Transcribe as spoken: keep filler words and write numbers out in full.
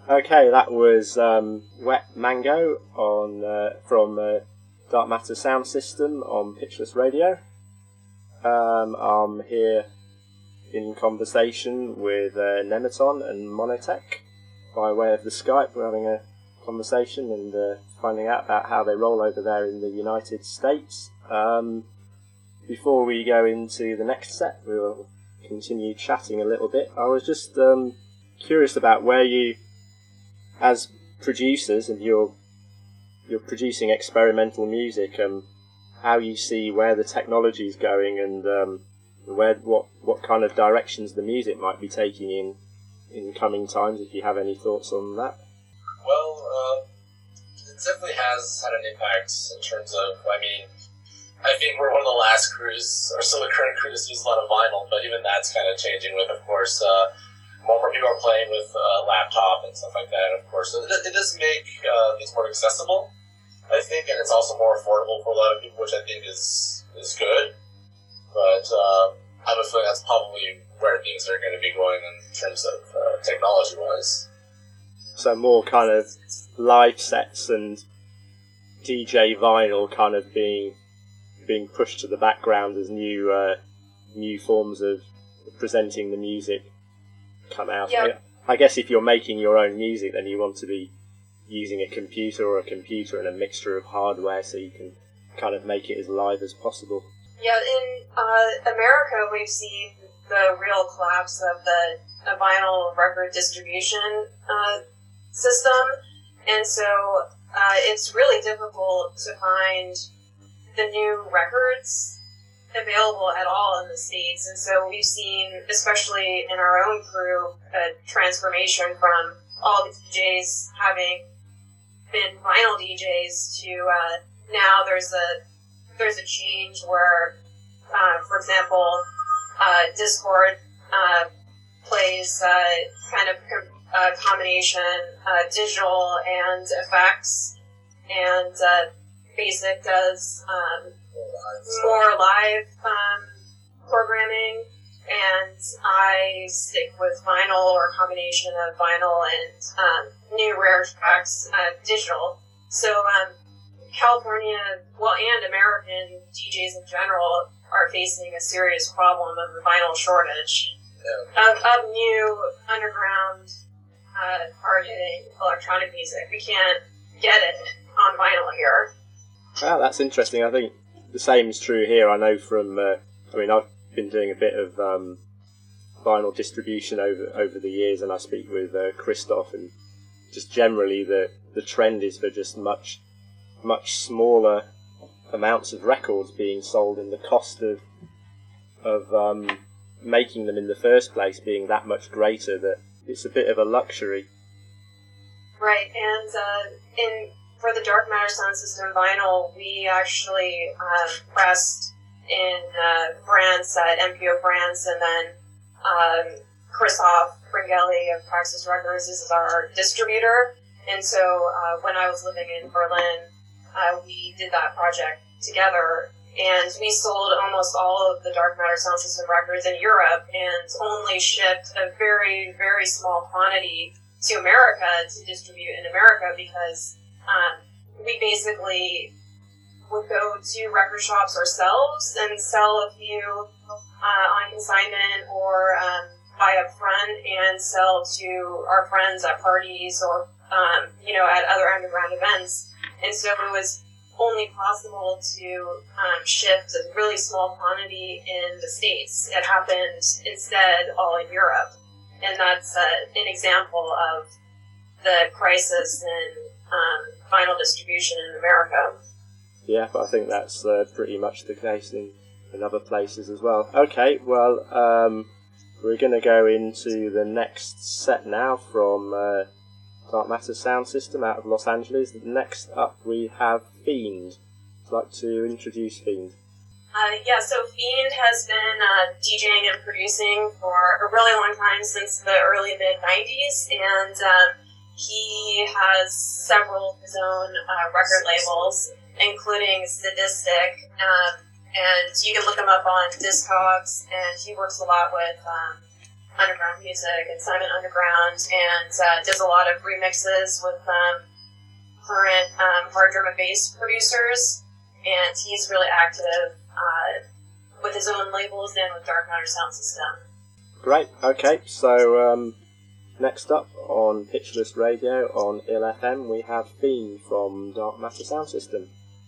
Okay, that was um, Wet Mango on uh, from uh, Dark Matter Sound System on Pitchless Radio. Um, I'm here in conversation with uh, Nemeton and Monotech by way of the Skype. We're having a conversation and uh, finding out about how they roll over there in the United States. Um, before we go into the next set, we'll continue chatting a little bit. I was just um, curious about where you, as producers, and you're you're producing experimental music, and um, how you see where the technology is going, and um, where what what kind of directions the music might be taking in in coming times. If you have any thoughts on that. Well, uh, it definitely has had an impact in terms of. I mean, I think we're one of the last crews, or still the current crew, to use a lot of vinyl, but even that's kind of changing with, of course. Uh, More and more people are playing with uh, laptop and stuff like that, of course. So it, it does make uh, things more accessible, I think, and it's also more affordable for a lot of people, which I think is is good. But uh, I have a feeling that's probably where things are going to be going in terms of uh, technology-wise. So more kind of live sets and D J vinyl kind of being being pushed to the background as new uh, new forms of presenting the music come out. Yep. I guess if you're making your own music, then you want to be using a computer or a computer and a mixture of hardware so you can kind of make it as live as possible. Yeah, in uh, America, we've seen the real collapse of the, the vinyl record distribution uh, system, and so uh, it's really difficult to find the new records available at all in the States, and so we've seen, especially in our own crew, a transformation from all the D Js having been vinyl D Js to uh, now there's a there's a change where, uh, for example, uh, Discord uh, plays uh, kind of a combination uh, digital and effects, and uh, Basic does um, more live um, programming, and I stick with vinyl or a combination of vinyl and um, new rare tracks, uh, digital. So um, California, well, and American D Js in general are facing a serious problem of the vinyl shortage Yeah. of, of new underground uh, hard-hitting electronic music. We can't get it on vinyl here. Wow, that's interesting. I think the same is true here. I know from, uh, I mean, I've been doing a bit of um, vinyl distribution over over the years, and I speak with uh, Christoph, and just generally the, the trend is for just much, much smaller amounts of records being sold, and the cost of, of um, making them in the first place being that much greater that it's a bit of a luxury. Right, and uh, in for the Dark Matter Sound System vinyl, we actually um, pressed in uh, France at M P O France, and then um, Christoph Bringelli of Praxis Records is our distributor. And so uh, when I was living in Berlin, uh, we did that project together, and we sold almost all of the Dark Matter Sound System records in Europe, and only shipped a very, very small quantity to America to distribute in America, because Um, we basically would go to record shops ourselves and sell a few uh, on consignment or um, buy up front and sell to our friends at parties or, um, you know, at other underground events. And so it was only possible to um, shift a really small quantity in the States. It happened instead all in Europe. And that's uh, an example of the crisis in um, vinyl distribution in America. Yeah, but I think that's uh, pretty much the case in, in other places as well. Okay, well, um, we're going to go into the next set now from uh, Dark Matter Sound System out of Los Angeles. Next up we have Fiend. I'd like to introduce Fiend. Uh, yeah, so Fiend has been uh, DJing and producing for a really long time, since the early mid nineties, and um, he has several of his own uh, record labels, including Sadistic, um, and you can look him up on Discogs, and he works a lot with um, underground music and Simon Underground, and uh, does a lot of remixes with um, current um, hard drum and bass producers, and he's really active uh, with his own labels and with Dark Matter Sound System. Great, okay, so um, next up on Pitchless Radio on I L F M we have Fiend from Dark Matter Sound System.